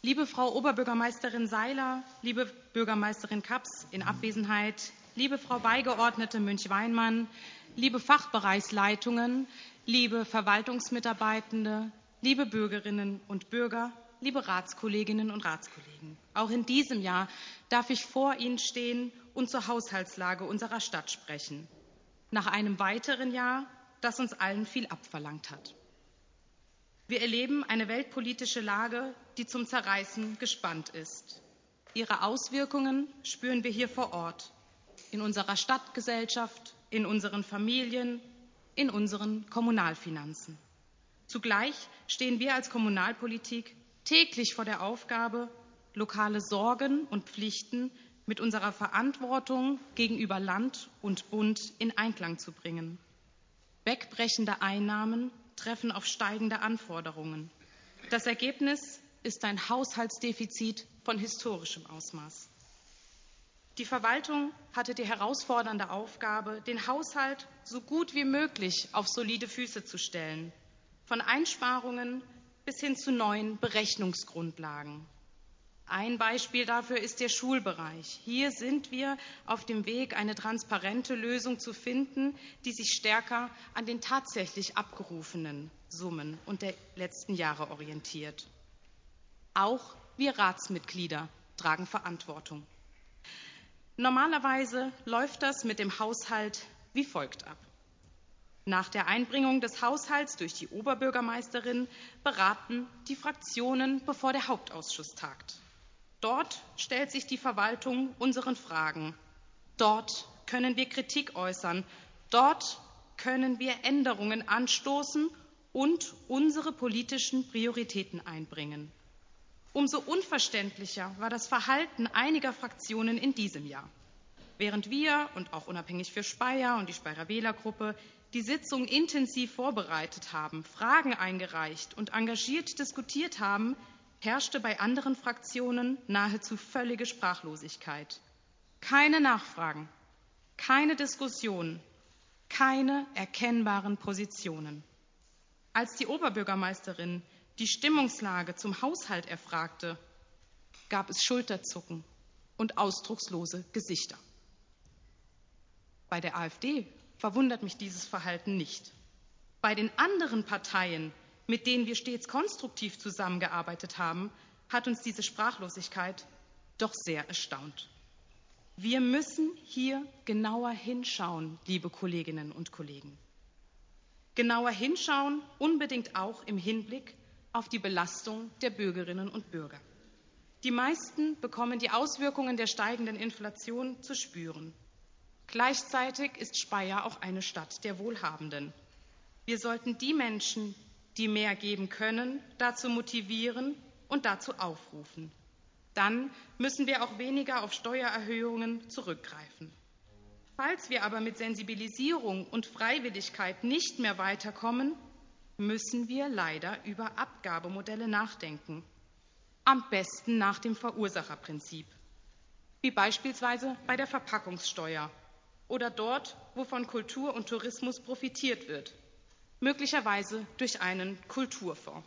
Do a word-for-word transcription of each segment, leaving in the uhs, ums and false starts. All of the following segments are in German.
Liebe Frau Oberbürgermeisterin Seiler, liebe Bürgermeisterin Kaps in Abwesenheit, liebe Frau Beigeordnete Münch-Weinmann, liebe Fachbereichsleitungen, liebe Verwaltungsmitarbeitende, liebe Bürgerinnen und Bürger, liebe Ratskolleginnen und Ratskollegen. Auch in diesem Jahr darf ich vor Ihnen stehen und zur Haushaltslage unserer Stadt sprechen. Nach einem weiteren Jahr, das uns allen viel abverlangt hat. Wir erleben eine weltpolitische Lage, die zum Zerreißen gespannt ist. Ihre Auswirkungen spüren wir hier vor Ort, in unserer Stadtgesellschaft, in unseren Familien, in unseren Kommunalfinanzen. Zugleich stehen wir als Kommunalpolitik täglich vor der Aufgabe, lokale Sorgen und Pflichten mit unserer Verantwortung gegenüber Land und Bund in Einklang zu bringen. Wegbrechende Einnahmen treffen auf steigende Anforderungen. Das Ergebnis ist ein Haushaltsdefizit von historischem Ausmaß. Die Verwaltung hatte die herausfordernde Aufgabe, den Haushalt so gut wie möglich auf solide Füße zu stellen, von Einsparungen bis hin zu neuen Berechnungsgrundlagen. Ein Beispiel dafür ist der Schulbereich. Hier sind wir auf dem Weg, eine transparente Lösung zu finden, die sich stärker an den tatsächlich abgerufenen Summen und der letzten Jahre orientiert. Auch wir Ratsmitglieder tragen Verantwortung. Normalerweise läuft das mit dem Haushalt wie folgt ab. Nach der Einbringung des Haushalts durch die Oberbürgermeisterin beraten die Fraktionen, bevor der Hauptausschuss tagt. Dort stellt sich die Verwaltung unseren Fragen. Dort können wir Kritik äußern. Dort können wir Änderungen anstoßen und unsere politischen Prioritäten einbringen. Umso unverständlicher war das Verhalten einiger Fraktionen in diesem Jahr. Während wir und auch unabhängig für Speyer und die Speyerer Wählergruppe die Sitzung intensiv vorbereitet haben, Fragen eingereicht und engagiert diskutiert haben, herrschte bei anderen Fraktionen nahezu völlige Sprachlosigkeit. Keine Nachfragen, keine Diskussionen, keine erkennbaren Positionen. Als die Oberbürgermeisterin die Stimmungslage zum Haushalt erfragte, gab es Schulterzucken und ausdruckslose Gesichter. Bei der AfD verwundert mich dieses Verhalten nicht. Bei den anderen Parteien, mit denen wir stets konstruktiv zusammengearbeitet haben, hat uns diese Sprachlosigkeit doch sehr erstaunt. Wir müssen hier genauer hinschauen, liebe Kolleginnen und Kollegen. Genauer hinschauen, unbedingt auch im Hinblick auf die Belastung der Bürgerinnen und Bürger. Die meisten bekommen die Auswirkungen der steigenden Inflation zu spüren. Gleichzeitig ist Speyer auch eine Stadt der Wohlhabenden. Wir sollten die Menschen, die mehr geben können, dazu motivieren und dazu aufrufen. Dann müssen wir auch weniger auf Steuererhöhungen zurückgreifen. Falls wir aber mit Sensibilisierung und Freiwilligkeit nicht mehr weiterkommen, müssen wir leider über Abgabemodelle nachdenken. Am besten nach dem Verursacherprinzip, wie beispielsweise bei der Verpackungssteuer oder dort, wo von Kultur und Tourismus profitiert wird, möglicherweise durch einen Kulturfonds.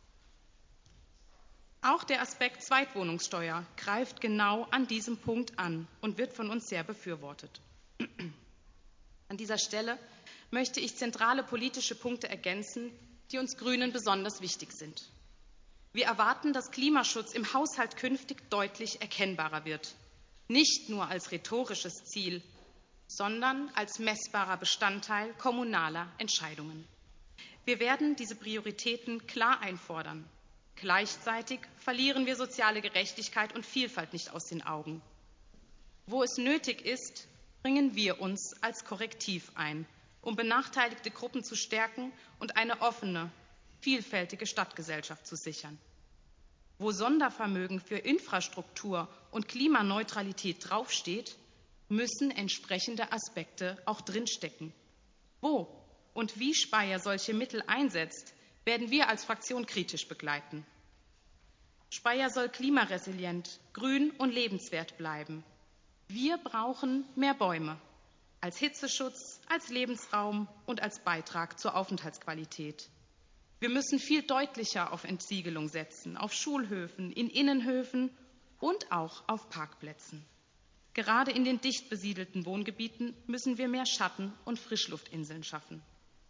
Auch der Aspekt Zweitwohnungssteuer greift genau an diesem Punkt an und wird von uns sehr befürwortet. An dieser Stelle möchte ich zentrale politische Punkte ergänzen, die uns Grünen besonders wichtig sind. Wir erwarten, dass Klimaschutz im Haushalt künftig deutlich erkennbarer wird, nicht nur als rhetorisches Ziel, sondern als messbarer Bestandteil kommunaler Entscheidungen. Wir werden diese Prioritäten klar einfordern. Gleichzeitig verlieren wir soziale Gerechtigkeit und Vielfalt nicht aus den Augen. Wo es nötig ist, bringen wir uns als Korrektiv ein, um benachteiligte Gruppen zu stärken und eine offene, vielfältige Stadtgesellschaft zu sichern. Wo Sondervermögen für Infrastruktur und Klimaneutralität draufsteht, müssen entsprechende Aspekte auch drinstecken. Wo und wie Speyer solche Mittel einsetzt, werden wir als Fraktion kritisch begleiten. Speyer soll klimaresilient, grün und lebenswert bleiben. Wir brauchen mehr Bäume als Hitzeschutz, als Lebensraum und als Beitrag zur Aufenthaltsqualität. Wir müssen viel deutlicher auf Entsiegelung setzen, auf Schulhöfen, in Innenhöfen und auch auf Parkplätzen. Gerade in den dicht besiedelten Wohngebieten müssen wir mehr Schatten- und Frischluftinseln schaffen.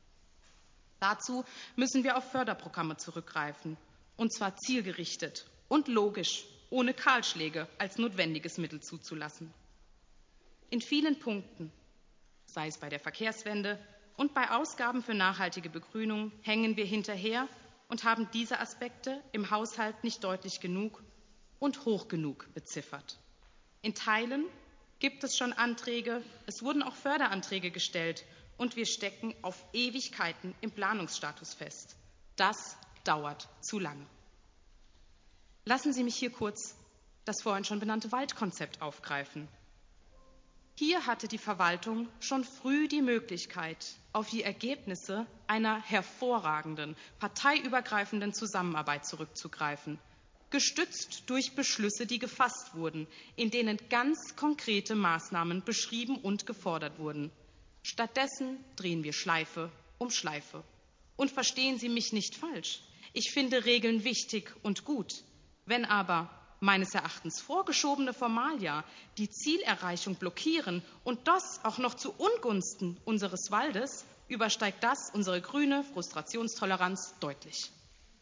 Dazu müssen wir auf Förderprogramme zurückgreifen, und zwar zielgerichtet und logisch, ohne Kahlschläge als notwendiges Mittel zuzulassen. In vielen Punkten, sei es bei der Verkehrswende und bei Ausgaben für nachhaltige Begrünung, hängen wir hinterher und haben diese Aspekte im Haushalt nicht deutlich genug und hoch genug beziffert. In Teilen gibt es schon Anträge, es wurden auch Förderanträge gestellt und wir stecken auf Ewigkeiten im Planungsstatus fest. Das dauert zu lange. Lassen Sie mich hier kurz das vorhin schon benannte Waldkonzept aufgreifen. Hier hatte die Verwaltung schon früh die Möglichkeit, auf die Ergebnisse einer hervorragenden, parteiübergreifenden Zusammenarbeit zurückzugreifen, gestützt durch Beschlüsse, die gefasst wurden, in denen ganz konkrete Maßnahmen beschrieben und gefordert wurden. Stattdessen drehen wir Schleife um Schleife. Und verstehen Sie mich nicht falsch, ich finde Regeln wichtig und gut. Wenn aber meines Erachtens vorgeschobene Formalia die Zielerreichung blockieren und das auch noch zu Ungunsten unseres Waldes, übersteigt das unsere grüne Frustrationstoleranz deutlich.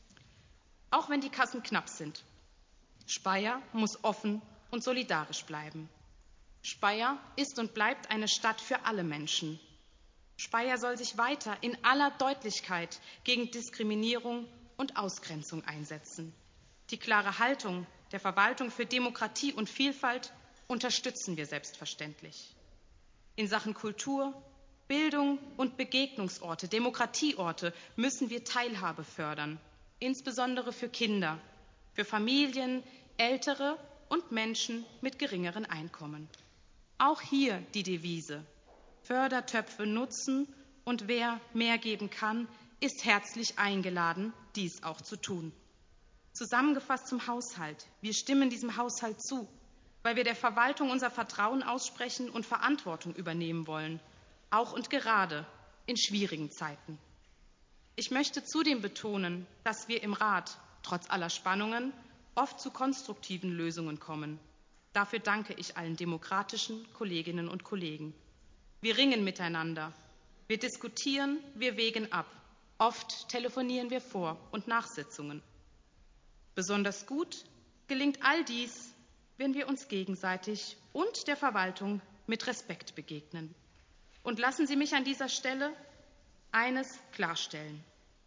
Auch wenn die Kassen knapp sind, Speyer muss offen und solidarisch bleiben. Speyer ist und bleibt eine Stadt für alle Menschen. Speyer soll sich weiter in aller Deutlichkeit gegen Diskriminierung und Ausgrenzung einsetzen. Die klare Haltung der Verwaltung für Demokratie und Vielfalt unterstützen wir selbstverständlich. In Sachen Kultur, Bildung und Begegnungsorte, Demokratieorte müssen wir Teilhabe fördern, insbesondere für Kinder, für Familien, Ältere und Menschen mit geringeren Einkommen. Auch hier die Devise: Fördertöpfe nutzen und wer mehr geben kann, ist herzlich eingeladen, dies auch zu tun. Zusammengefasst zum Haushalt: Wir stimmen diesem Haushalt zu, weil wir der Verwaltung unser Vertrauen aussprechen und Verantwortung übernehmen wollen, auch und gerade in schwierigen Zeiten. Ich möchte zudem betonen, dass wir im Rat trotz aller Spannungen oft zu konstruktiven Lösungen kommen. Dafür danke ich allen demokratischen Kolleginnen und Kollegen. Wir ringen miteinander, wir diskutieren, wir wägen ab. Oft telefonieren wir vor und nach Sitzungen. Besonders gut gelingt all dies, wenn wir uns gegenseitig und der Verwaltung mit Respekt begegnen. Und lassen Sie mich an dieser Stelle eines klarstellen: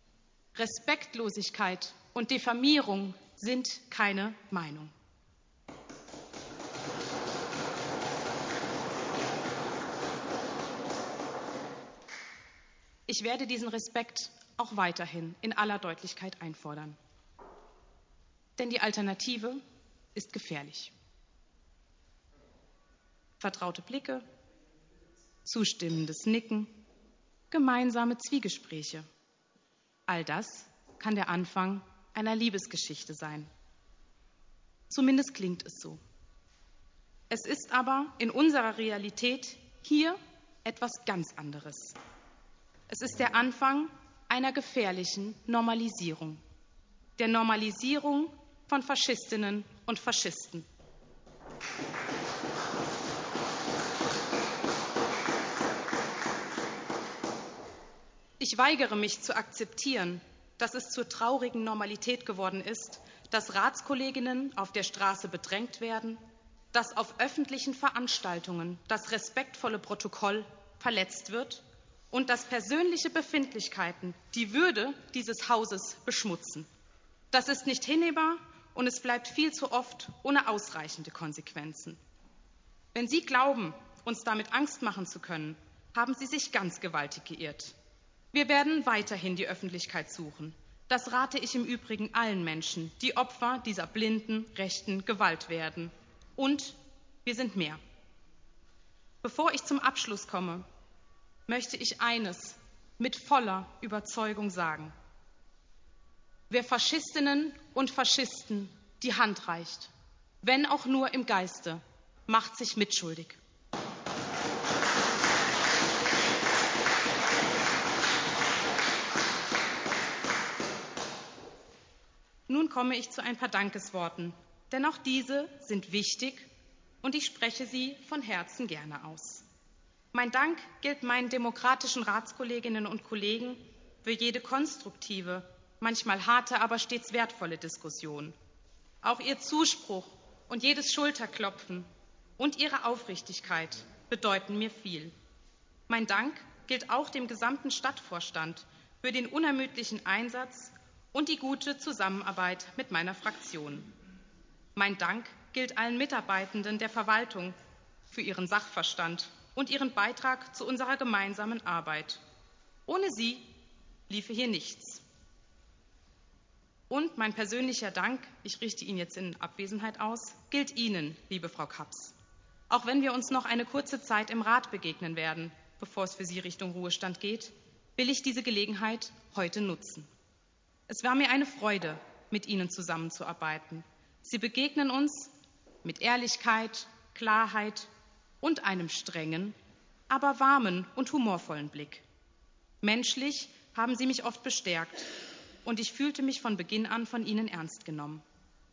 Respektlosigkeit und Diffamierung sind keine Meinung. Ich werde diesen Respekt auch weiterhin in aller Deutlichkeit einfordern. Denn die Alternative ist gefährlich. Vertraute Blicke, zustimmendes Nicken, gemeinsame Zwiegespräche. All das kann der Anfang einer Liebesgeschichte sein. Zumindest klingt es so. Es ist aber in unserer Realität hier etwas ganz anderes. Es ist der Anfang einer gefährlichen Normalisierung. Der Normalisierung von Faschistinnen und Faschisten. Ich weigere mich zu akzeptieren, dass es zur traurigen Normalität geworden ist, dass Ratskolleginnen auf der Straße bedrängt werden, dass auf öffentlichen Veranstaltungen das respektvolle Protokoll verletzt wird und dass persönliche Befindlichkeiten die Würde dieses Hauses beschmutzen. Das ist nicht hinnehmbar und es bleibt viel zu oft ohne ausreichende Konsequenzen. Wenn Sie glauben, uns damit Angst machen zu können, haben Sie sich ganz gewaltig geirrt. Wir werden weiterhin die Öffentlichkeit suchen. Das rate ich im Übrigen allen Menschen, die Opfer dieser blinden, rechten Gewalt werden. Und wir sind mehr. Bevor ich zum Abschluss komme, möchte ich eines mit voller Überzeugung sagen: Wer Faschistinnen und Faschisten die Hand reicht, wenn auch nur im Geiste, macht sich mitschuldig. Nun komme ich zu ein paar Dankesworten, denn auch diese sind wichtig und ich spreche sie von Herzen gerne aus. Mein Dank gilt meinen demokratischen Ratskolleginnen und Kollegen für jede konstruktive, manchmal harte, aber stets wertvolle Diskussion. Auch Ihr Zuspruch und jedes Schulterklopfen und Ihre Aufrichtigkeit bedeuten mir viel. Mein Dank gilt auch dem gesamten Stadtvorstand für den unermüdlichen Einsatz und die gute Zusammenarbeit mit meiner Fraktion. Mein Dank gilt allen Mitarbeitenden der Verwaltung für ihren Sachverstand und ihren Beitrag zu unserer gemeinsamen Arbeit. Ohne sie liefe hier nichts. Und mein persönlicher Dank, ich richte ihn jetzt in Abwesenheit aus, gilt Ihnen, liebe Frau Kaps. Auch wenn wir uns noch eine kurze Zeit im Rat begegnen werden, bevor es für Sie Richtung Ruhestand geht, will ich diese Gelegenheit heute nutzen. Es war mir eine Freude, mit Ihnen zusammenzuarbeiten. Sie begegnen uns mit Ehrlichkeit, Klarheit und einem strengen, aber warmen und humorvollen Blick. Menschlich haben Sie mich oft bestärkt und ich fühlte mich von Beginn an von Ihnen ernst genommen.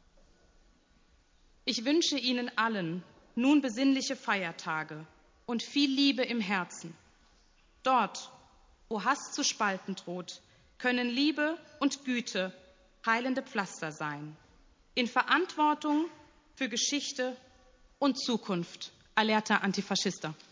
Ich wünsche Ihnen allen nun besinnliche Feiertage und viel Liebe im Herzen. Dort, wo Hass zu spalten droht, können Liebe und Güte heilende Pflaster sein. In Verantwortung für Geschichte und Zukunft. Alerta Antifaschista.